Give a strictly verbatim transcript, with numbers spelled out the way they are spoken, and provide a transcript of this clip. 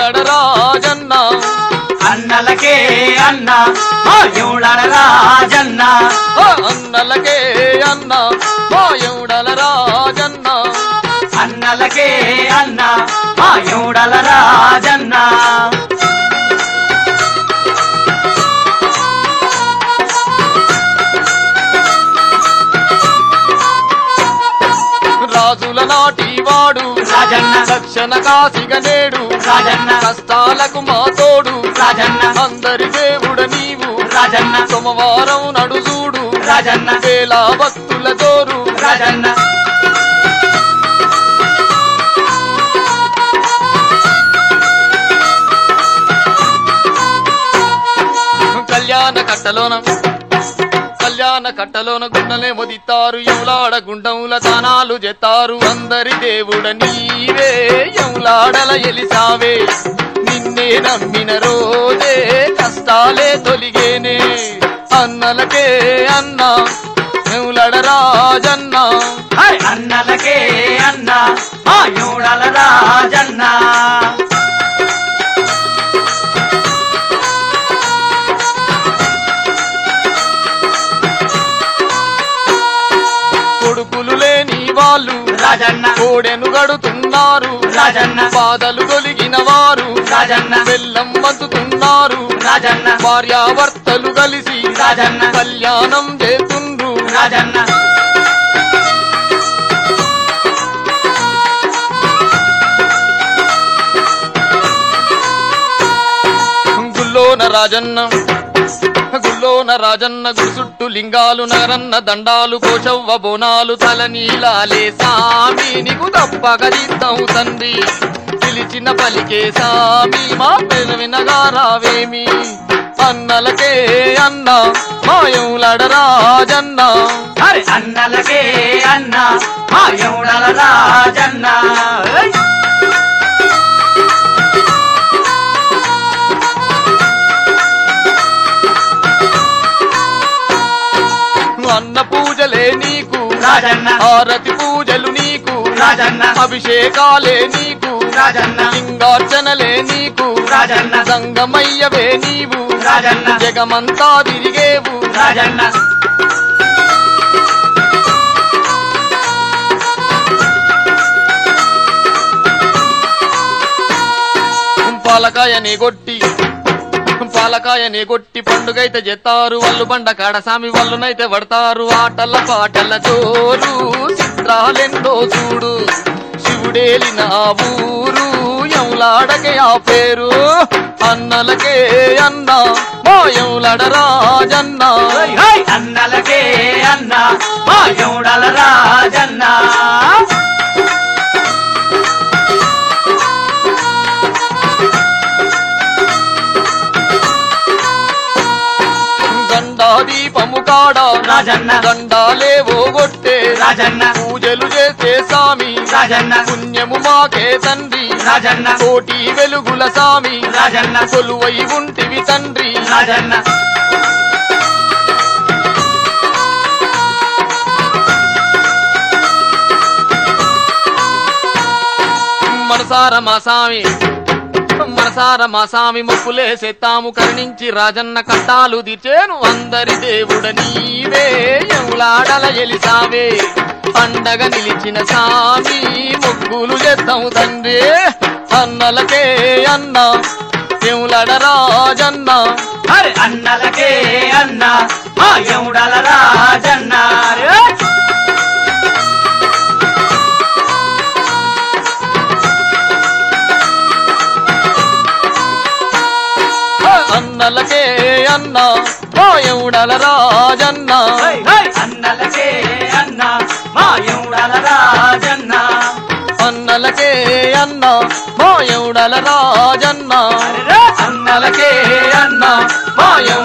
ఎములడ రాజన్న అన్నలకే అన్న మా ఎవడల రాజన్న అన్నలకే అన్న మా ఎవడల రాజన్న అన్నలకే అన్న మా ఎవడల రాజన్న రాజుల నాటి వాడు రాజన్న దక్షిణ కాశిగా నేడు రాజన్న కష్టాలకు మా తోడు రాజన్న అందరి దేవుడ నీవు రాజన్న సోమవారం నడుజూడు రాజన్న వేల భక్తుల జోరు రాజన్న కళ్యాణ కట్టలోన కళ్యాణ కట్టలోన గుండలే మొదితారు ఎవులాడ గుండముల తానాలు జెత్తారు అందరి దేవుడ నీవే ఎవులాడల ఎలిసావే నిన్నే నమ్మిన రోజే కష్టాలే తొలిగేనే అన్నలకే అన్న ఎవులాడ రాజన్న అన్నలకే అన్న మా ఎవడల రాజన్న కొడుకులు లేని వాళ్ళు రాజన్న కోడెను గడుతున్నారు రాజన్న బాధలు తొలిగిన వారు రాజన్న బెల్లం వంచుతున్నారు రాజన్న భార్యాభర్తలు కలిసి రాజన్న కళ్యాణం చేతుండ్రు రాజన్న గుల్లోన రాజన్న గుల్లోన రాజన్న గుడిసుట్టు లింగాలు నగరన్న దండాలు కోశవ్వ బోనాలు తల నీలాలే సామి నీకు తప్పగదిద్దాం తండ్రి పిలిచిన పలికే సామి మా పేరు వినగా రావేమి అన్నలకే అన్న మాయవులడ రాజన్న అరే అన్నలకే అన్న మా ఎవడల రాజన్న అన్న పూజలే నీకు రాజన్న హారతి పూజలు నీకు రాజన్న అభిషేకాలే నీకు రాజన్న లింగార్చనలే నీకు రాజన్న సంగమయ్యవే నీవు రాజన్న జగమంతా తిరిగేవు రాజన్న పాలకాయని కొట్టి పాలకాయని కొట్టి పండుగైతే జెత్తారు వాళ్ళు బండ కాడసామి వాళ్ళనైతే పడతారు ఆటల పాటల జోరు చిత్రాలెందో చూడు శివుడేలిన ఆ ఊరు ఎవులాడకే ఆ పేరు అన్నలకే అన్న మా ఎవులాడ రాజన్న అన్నలకే అన్న మా ఎవడల రాజన్న గండా దీపము కాడ రాజన్న గండాలే ఓగొట్టే రాజన్న పూజలు చేసే సామి రాజన్న పుణ్యము మాకే తండ్రి రాజన్న కోటి వెలుగుల సామి రాజన్న కొలువై ఉంటివి తండ్రి రాజన్న మనసార మా సామి మనసార మా సామి మొక్కులేసే తాము కరుణించి రాజన్న కట్టాలు దిచేను అందరి దేవుడ నీవే ఎవులాడల ఎలిసావే పండగ నిలిచిన సామి మొక్కులు చేద్దాం తండ్రి అన్నలకే అన్న ఎవులాడ రాజన్న అరే అన్నలకే అన్న మా ఎవడల రాజన్న అన్నలకే అన్న మా ఎవుడల రాజన్న అన్నలకే అన్న మా ఎవడల రాజన్న అన్నలకే అన్న మా ఎవుడల రాజన్న అన్నలకే అన్న మా ఎవుడల